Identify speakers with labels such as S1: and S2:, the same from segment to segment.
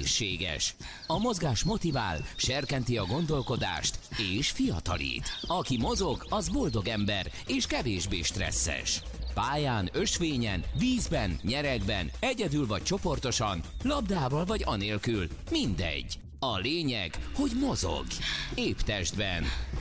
S1: egészséges. A mozgás motivál, serkenti a gondolkodást és fiatalít. Aki mozog, az boldog ember és kevésbé stresszes. Pályán, ösvényen, vízben, nyeregben, egyedül vagy csoportosan, labdával vagy anélkül, mindegy. A lényeg, hogy mozog. Épp testben.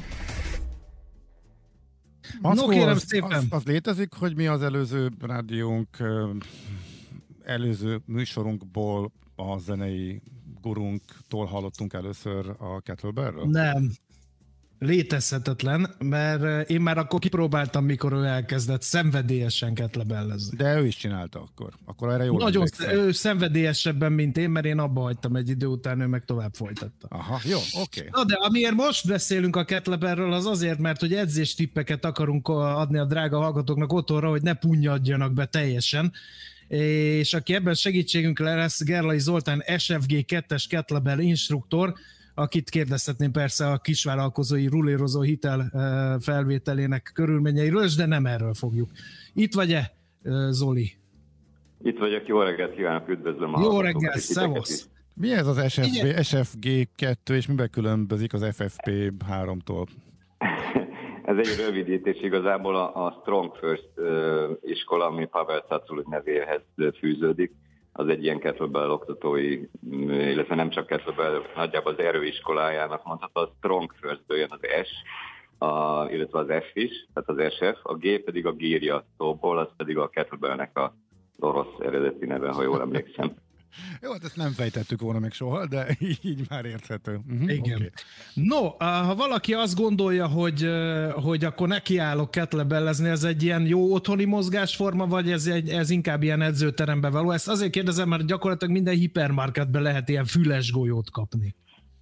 S2: No, kérem szépen.
S3: Az létezik, hogy mi az előző rádiónk, előző műsorunkból a zenei gurunktól hallottunk először a kettlebellről?
S2: Nem. Létezhetetlen, mert én már akkor kipróbáltam, mikor ő elkezdett szenvedélyesen kettlebellezni.
S3: De ő is csinálta akkor. Akkor erre jól
S2: nagyon
S3: ő
S2: szenvedélyesebben, mint én, mert én abba hagytam egy idő után, ő meg tovább folytatta.
S3: Aha, jó, oké.
S2: Na de amiért most beszélünk a kettlebellről, az azért, mert hogy edzéstippeket akarunk adni a drága hallgatóknak otthonra, hogy ne punnyadjanak be teljesen. És aki ebben segítségünkre lesz, Gerlai Zoltán SFG 2-es kettlebell instruktor, akit kérdezhetném persze a kisvállalkozói rulérozó hitel felvételének körülményeiről, de nem erről fogjuk. Itt vagy-e, Zoli?
S4: Itt vagyok, jó reggelt kívánok, üdvözlöm a
S2: Jó
S4: hallgatókat.
S2: reggelt, szevasz!
S3: Mi ez az SFG 2, és miben különbözik az FFP 3-tól?
S4: Ez egy rövidítés, igazából a Strong First iskola, ami Pavel Tsatsouline nevéhez fűződik. Az egy ilyen kettlebell oktatói, illetve nem csak kettlebell, nagyjából az erőiskolájának mondható, a Strong First-ből jön az S, illetve az F is, tehát az SF, a G pedig a gírja szóból, az pedig a kettlebellnek az orosz eredeti neve, ha jól emlékszem.
S3: Jó, hát ezt nem fejtettük volna még soha, de így már érthető.
S2: Igen.
S3: Okay.
S2: No, ha valaki azt gondolja, hogy akkor nekiállok kettlebellezni, ez egy ilyen jó otthoni mozgásforma, vagy ez inkább ilyen edzőterembe való? Ezt azért kérdezem, mert gyakorlatilag minden hipermarketben lehet ilyen füles golyót kapni.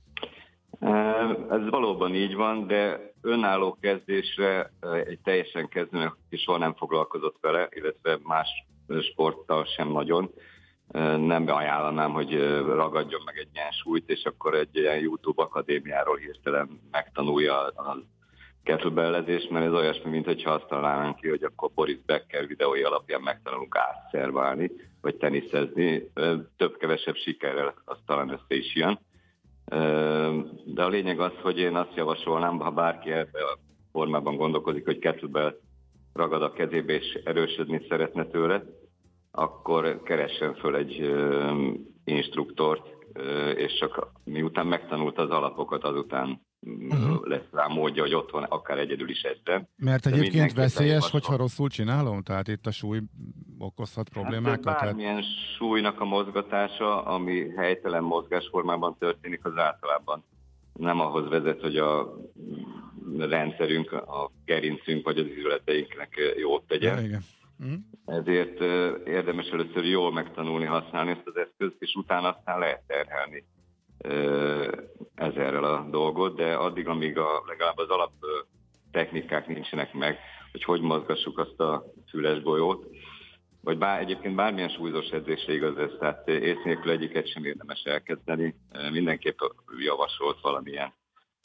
S4: Ez valóban így van, de önálló kezdésre egy teljesen kezdőnek, aki soha nem foglalkozott vele, illetve más sporttal sem nagyon, nem ajánlanám, hogy ragadjon meg egy ilyen súlyt, és akkor egy ilyen YouTube akadémiáról hirtelen megtanulja a kettlebellezést, mert ez olyasmi, mint hogyha azt találnánk ki, hogy akkor Boris Becker videói alapján megtanulunk átszerválni, vagy teniszezni. Több-kevesebb sikerrel az talán össze is jön. De a lényeg az, hogy én azt javasolnám, ha bárki ebben a formában gondolkozik, hogy kettlebell ragad a kezébe és erősödni szeretne tőle, akkor keressen föl egy instruktort, és csak miután megtanulta az alapokat, azután lesz rá módja, hogy otthon akár egyedül is edzem.
S3: Mert egyébként veszélyes, hogyha rosszul csinálom? Tehát itt a súly okozhat problémákat?
S4: Hát bármilyen súlynak a mozgatása, ami helytelen mozgásformában történik, az általában nem ahhoz vezet, hogy a rendszerünk, a gerincünk vagy az izületeinknek jót tegyen.
S3: Ja, igen.
S4: Ezért érdemes először jól megtanulni használni ezt az eszközt, és utána aztán lehet terhelni ezerrel a dolgot, de addig, amíg legalább az alap technikák nincsenek meg, hogy mozgassuk azt a füles golyót, vagy egyébként bármilyen súlyzós edzésre igaz ez, tehát ész nélkül egyiket sem érdemes elkezdeni. Mindenképp javasolt valamilyen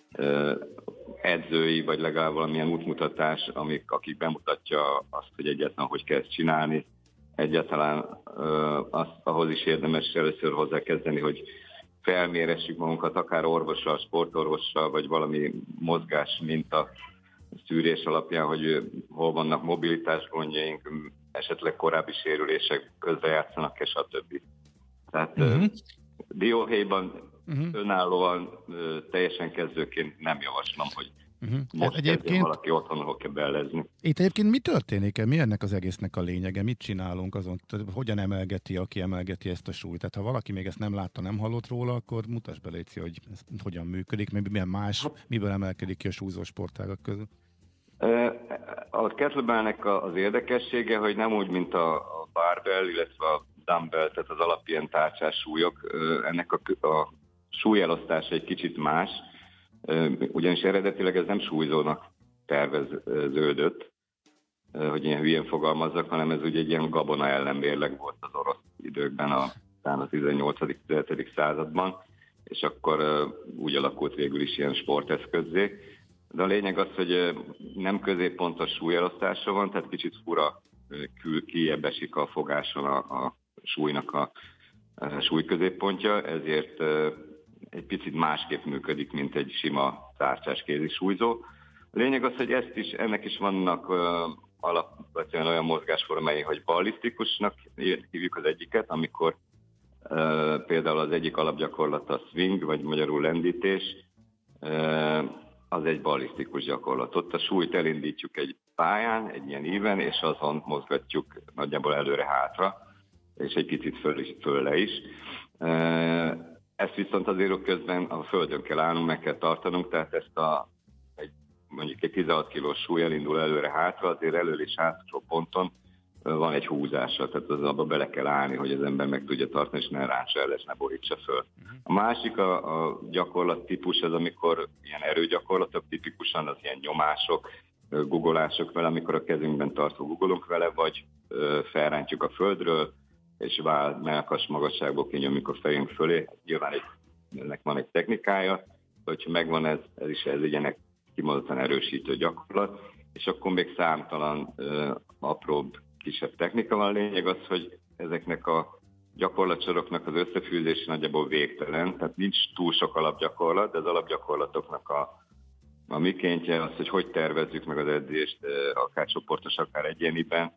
S4: edzői, vagy legalább valamilyen útmutatás, akik bemutatja azt, hogy egyáltalán hogy kell ezt csinálni. Egyáltalán ahhoz is érdemes először hozzákezdeni, hogy felméressük magunkat akár orvossal, sportorvossal, vagy valami mozgás minta szűrés alapján, hogy hol vannak mobilitás gondjaink, esetleg korábbi sérülések közrejátszanak, és a többi. Tehát dióhéjban önállóan teljesen kezdőként nem javaslom, hogy most kezdjen valaki otthon, hol kell bellezni.
S3: Itt egyébként mi történik? Mi ennek az egésznek a lényege? Mit csinálunk azon? Hogyan emelgeti, aki emelgeti ezt a súlyt? Tehát ha valaki még ezt nem látta, nem hallott róla, akkor mutasd be, Léci, hogy ez hogyan működik, milyen más, miből emelkedik ki a súlyzó sportágak közül?
S4: A kettlebellnek az érdekessége, hogy nem úgy, mint a barbell, illetve a dumbbell, tehát az alapján tárcsás súlyok, ennek a súlyelosztása egy kicsit más, ugyanis eredetileg ez nem súlyzónak terveződött, hogy ilyen hülyén fogalmazzak, hanem ez ugye egy ilyen gabona ellenmérleg volt az orosz időkben, talán a 18.-17. században, és akkor úgy alakult végül is ilyen sporteszközzé. De a lényeg az, hogy nem középpontos súlyelosztása van, tehát kicsit fura kijebb esik a fogáson a súlynak a súlyközéppontja, ezért egy picit másképp működik, mint egy sima tárcsás kézisúlyzó. A lényeg az, hogy ennek is vannak alapvetően olyan mozgásformái, hogy ballisztikusnak hívjuk az egyiket, amikor például az egyik alapgyakorlata a swing, vagy magyarul lendítés, az egy ballisztikus gyakorlat. Ott a súlyt elindítjuk egy pályán, egy ilyen íven, és azon mozgatjuk nagyjából előre-hátra, és egy picit fölle is. Ezt viszont azért közben a földön kell állnunk, meg kell tartanunk, tehát ezt mondjuk egy 16 kilós súly elindul előre-hátra, azért elől és hátra ponton van egy húzása, tehát az abba bele kell állni, hogy az ember meg tudja tartani, és ne ráncsa el, és ne borítsa föl. A másik a gyakorlat típus az, amikor ilyen erőgyakorlatok, tipikusan az ilyen nyomások, guggolások vele, amikor a kezünkben tartva guggolunk vele, vagy felrántjuk a földről, és mellkas magasságból kinyomjuk a fejünk fölé. Nyilván ennek van egy technikája, hogyha megvan ez is egy kimondottan erősítő gyakorlat, és akkor még számtalan apróbb, kisebb technika van. A lényeg az, hogy ezeknek a gyakorlatsoroknak az összefűzése nagyjából végtelen, tehát nincs túl sok alapgyakorlat, de az alapgyakorlatoknak a mikéntje az, hogy tervezzük meg az edzést, akár csoportos, akár egyéniben,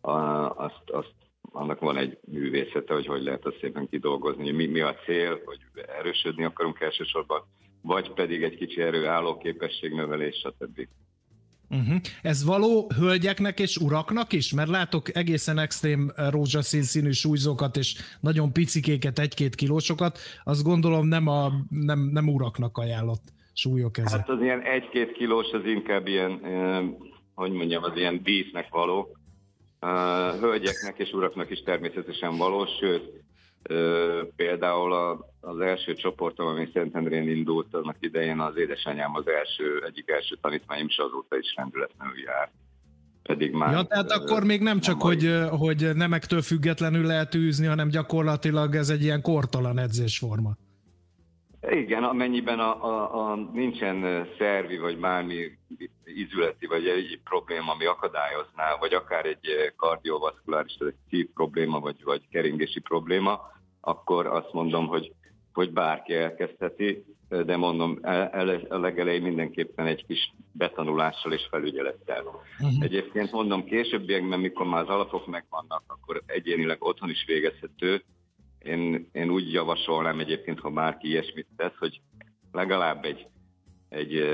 S4: annak van egy művészete, hogy lehet azt szépen kidolgozni, hogy mi a cél, hogy erősödni akarunk elsősorban, vagy pedig egy kicsi erőállóképességnövelés, stb.
S2: Ez való hölgyeknek és uraknak is? Mert látok egészen extrém rózsaszín színű súlyzókat és nagyon picikéket, 1-2 kilósokat, azt gondolom nem uraknak ajánlott súlyok ezek.
S4: Hát az ilyen 1-2 kilós az inkább ilyen, az ilyen dísznek való. Hölgyeknek és uraknak is természetesen való, sőt, például az első csoportom, ami Szentendrén indult, annak idején az édesanyám az egyik első tanítmányom, is azóta is rendületlenül jár. Pedig már... Ja,
S2: tehát akkor még nem csak, hogy nemektől függetlenül lehet űzni, hanem gyakorlatilag ez egy ilyen kortalan edzésforma.
S4: Igen, amennyiben nincsen szervi, vagy bármi izületi, vagy egy probléma, ami akadályozná, vagy akár egy kardiovaszkuláris, egy szív probléma, vagy keringési probléma, akkor azt mondom, hogy bárki elkezdheti, de mondom, a legelején mindenképpen egy kis betanulással és felügyelettel. Egyébként mondom, későbbiekben, mikor már az alapok megvannak, akkor egyénileg otthon is végezhető. Én úgy javasolnám egyébként, ha bárki ilyesmit tesz, hogy legalább egy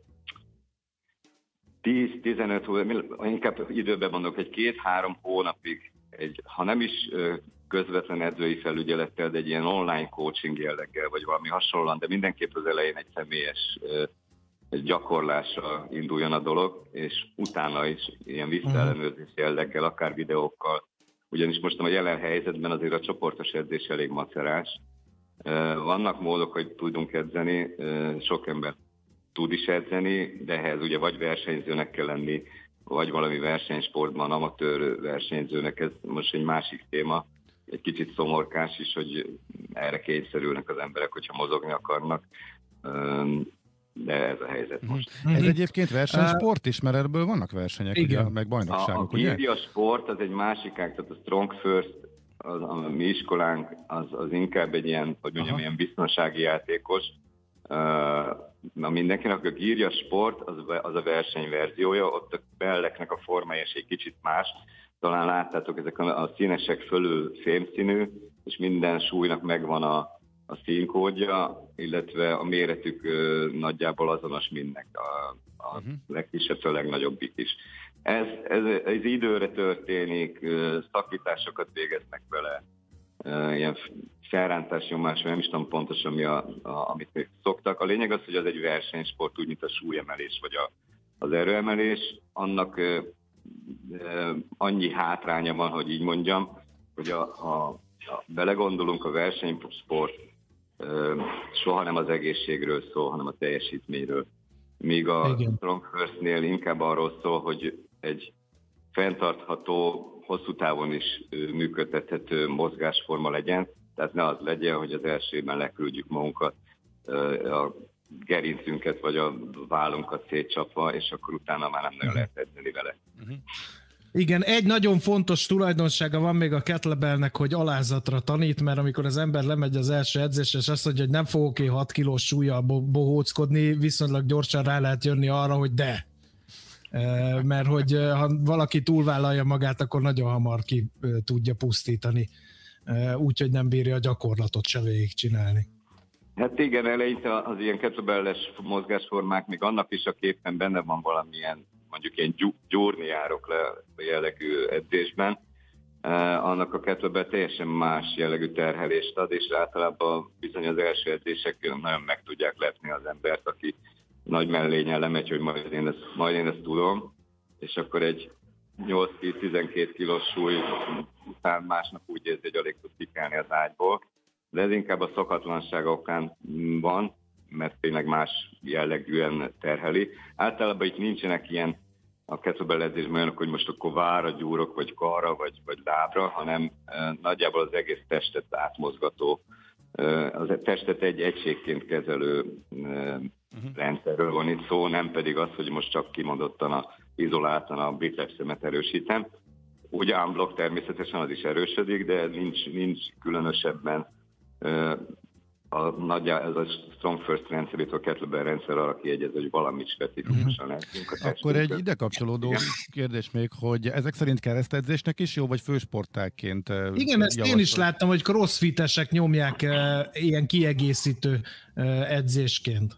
S4: 10-15, inkább időben mondok, egy 2-3 hónapig, ha nem is közvetlen edzői felügyelettel, de egy ilyen online coaching jelleggel, vagy valami hasonlóan, de mindenképp az elején egy személyes gyakorlásra induljon a dolog, és utána is ilyen visszaellenőrzés jelleggel, akár videókkal, ugyanis most a jelen helyzetben azért a csoportos edzés elég macerás. Vannak módok, hogy tudunk edzeni, sok ember tud is edzeni, de ehhez ugye vagy versenyzőnek kell lenni, vagy valami versenysportban amatőr versenyzőnek, ez most egy másik téma, egy kicsit szomorkás is, hogy erre kényszerülnek az emberek, hogyha mozogni akarnak, de ez a helyzet most.
S3: Ez egyébként versenysport is, mert ebből vannak versenyek, ugye, meg bajnokságok, ugye?
S4: A gírja sport az egy másik ág, tehát a Strong First, a mi iskolánk, az inkább egy ilyen, hogy mondjam, ilyen biztonsági játékos. Mindenkinek a gírja sport az a versenyverziója, ott a belleknek a formája egy kicsit más. Talán láttátok, ezek a színesek fölül fémszínű, és minden súlynak megvan a színkódja, illetve a méretük nagyjából azonos mindnek, a legkisebbtől a legnagyobbik is. Ez időre történik, szakításokat végeznek vele, ilyen felrántás nyomás, nem is tudom pontosan amit még szoktak. A lényeg az, hogy az egy versenysport, úgy, mint a súlyemelés vagy az erőemelés. Annak annyi hátránya van, hogy így mondjam, hogy belegondolunk, a versenysport soha nem az egészségről szól, hanem a teljesítményről. Míg a Strong Firstnél inkább arról szól, hogy egy fenntartható, hosszú távon is működtethető mozgásforma legyen, tehát ne az legyen, hogy az elsőben leküldjük magunkat, a gerincünket vagy a vállunkat szétcsapva, és akkor utána már nem nagyon lehet edzeni vele.
S2: Igen, egy nagyon fontos tulajdonsága van még a kettlebellnek, hogy alázatra tanít, mert amikor az ember lemegy az első edzésre, és azt mondja, hogy nem fogok én 6 kilós súllyal bohóckodni, viszonylag gyorsan rá lehet jönni arra, hogy de. Mert hogy ha valaki túlvállalja magát, akkor nagyon hamar ki tudja pusztítani, úgyhogy nem bírja a gyakorlatot se végigcsinálni.
S4: Hát igen, eleinte az ilyen kettlebell-es mozgásformák még annak is a képen benne van valamilyen, mondjuk ilyen gyúrni járok le jellegű edzésben, annak a kettlebell teljesen más jellegű terhelést ad, és általában bizony az első edzések nagyon meg tudják lepni az embert, aki nagy mellényen lemegy, hogy majd én ezt tudom, és akkor egy 8-10-12 kilós súly után másnap úgy érzi, hogy alig tud kikelni az ágyból. De ez inkább a szokatlanság okán van, mert tényleg más jellegűen terheli. Általában itt nincsenek ilyen a kettlebell edzésben olyanok, hogy most akkor vára gyúrok, vagy karra, vagy lábra, hanem nagyjából az egész testet átmozgató, az testet egy egységként kezelő rendszerről van itt szó, nem pedig az, hogy most csak kimondottan izoláltan a bicepsemet erősítem. Ugye unblock természetesen az is erősödik, de nincs különösebben ez a Strong First rendszer, itt a kettlebell rendszer arra kiegyez, hogy valamit specifikusan lehetünk a testünkön.
S3: Akkor egy ide kapcsolódó kérdés még, hogy ezek szerint keresztedzésnek is jó, vagy fősportágként
S2: igen, ezt én is láttam, hogy crossfitesek nyomják ilyen kiegészítő edzésként.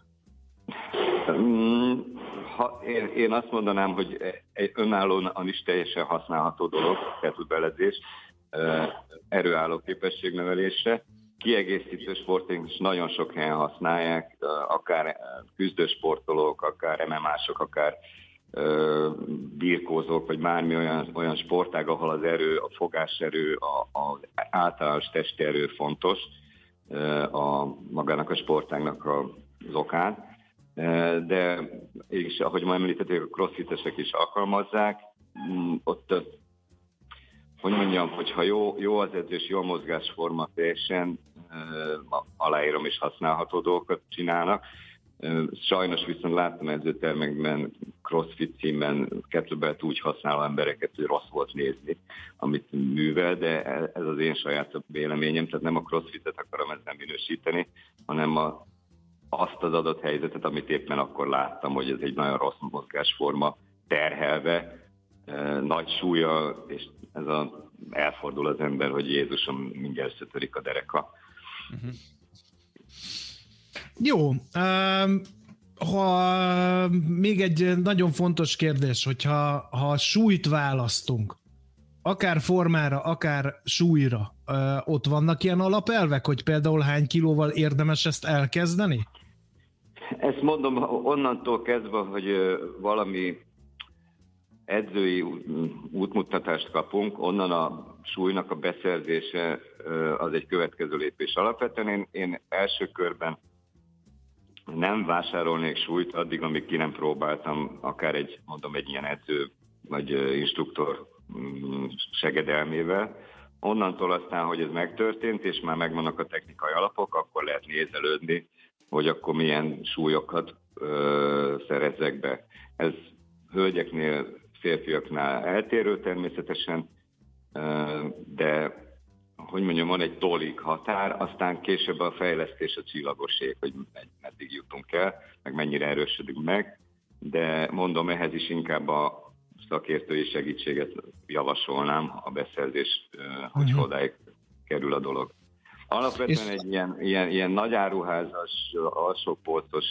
S4: Én azt mondanám, hogy egy önállóan is teljesen használható dolog, kettlebell-edzés, erőálló képességnövelésre. Kiegészítő sportunk is nagyon sok helyen használják, akár küzdősportolók, akár MMA-sok, akár birkózók, vagy bármi olyan sportág, ahol az erő, a fogáserő, az általános testi erő fontos magának a sportágnak az okán. De és ahogy már említették, a crossfitesek is alkalmazzák. Ott, hogy mondjam, hogyha jó az edzés, jó a mozgásforma, teljesen aláírom és használható dolgokat csinálnak. Sajnos viszont láttam edzőtermekben, crossfit címben kettlebellt úgy használó embereket, hogy rossz volt nézni, amit művel, de ez az én saját véleményem, tehát nem a crossfitet akarom ezzel minősíteni, hanem azt az adott helyzetet, amit éppen akkor láttam, hogy ez egy nagyon rossz mozgásforma, terhelve, nagy súlya, és elfordul az ember, hogy Jézusom, mindjárt összetörik a dereka. Uh-huh.
S2: Jó. Ha még egy nagyon fontos kérdés, hogyha súlyt választunk, akár formára, akár súlyra, ott vannak ilyen alapelvek, hogy például hány kilóval érdemes ezt elkezdeni?
S4: Ezt mondom onnantól kezdve, hogy valami edzői útmutatást kapunk, onnan a súlynak a beszerzése az egy következő lépés. Alapvetően én első körben nem vásárolnék súlyt addig, amíg ki nem próbáltam akár egy ilyen edző vagy instruktor segedelmével. Onnantól aztán, hogy ez megtörtént, és már megvannak a technikai alapok, akkor lehet nézelődni, hogy akkor milyen súlyokat szerezzek be. Ez hölgyeknél, férfiaknál eltérő természetesen, de hogy mondjam, van egy tolig határ, aztán később a fejlesztés a csillagoség, hogy meddig jutunk el, meg mennyire erősödünk meg, de mondom, ehhez is inkább a szakértői segítséget javasolnám, a beszerzés, hogy odáig kerül a dolog. Alapvetően egy ilyen nagy áruházas, alsópolcos,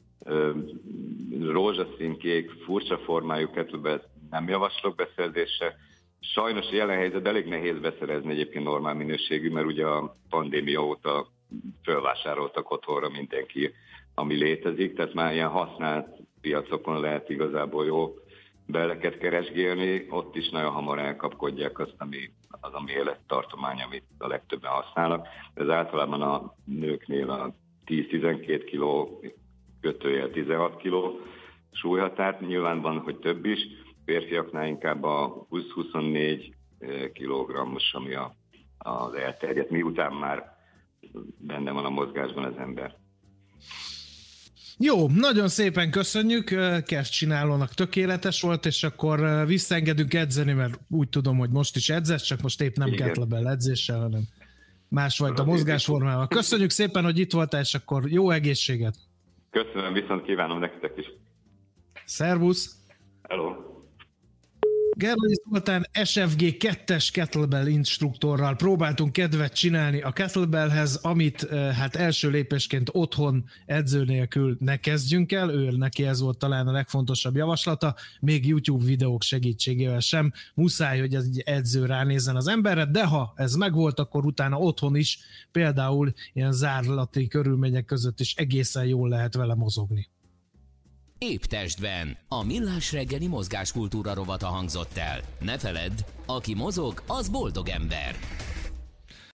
S4: rózsaszínkék, furcsa formájú kettlebellt nem javaslok beszerzésre. Sajnos jelen helyzetben elég nehéz beszerezni egyébként normál minőségű, mert ugye a pandémia óta fölvásároltak otthonra mindenki, ami létezik, tehát már ilyen használt piacokon lehet igazából jó belleket keresgélni, ott is nagyon hamar elkapkodják azt, ami élettartomány, amit a legtöbben használnak. Ez általában a nőknél a 10-12 kiló, kötőjel 16 kiló súlyhatárt, nyilván van, hogy több is, férfiaknál inkább a 20-24 kilogrammos, ami az elterjedt, miután már benne van a mozgásban az ember.
S2: Jó, nagyon szépen köszönjük, kezdcsinálónak tökéletes volt, és akkor visszaengedünk edzeni, mert úgy tudom, hogy most is edzesz, csak most épp nem kettlebell edzéssel, hanem másfajta mozgásformával. Köszönjük szépen, hogy itt voltál, és akkor jó egészséget!
S4: Köszönöm, viszont kívánom nektek is.
S2: Szervusz!
S4: Hello!
S2: Gerlai Zoltán SFG 2-es kettlebell instruktorral próbáltunk kedvet csinálni a kettlebellhez, amit hát első lépésként otthon edző nélkül ne kezdjünk el, neki ez volt talán a legfontosabb javaslata, még YouTube videók segítségével sem, muszáj, hogy egy edző ránézzen az emberre, de ha ez megvolt, akkor utána otthon is, például ilyen zárlati körülmények között is egészen jól lehet vele mozogni.
S1: Épp testben. A Millás reggeli mozgáskultúra rovata hangzott el. Ne feledd, aki mozog, az boldog ember.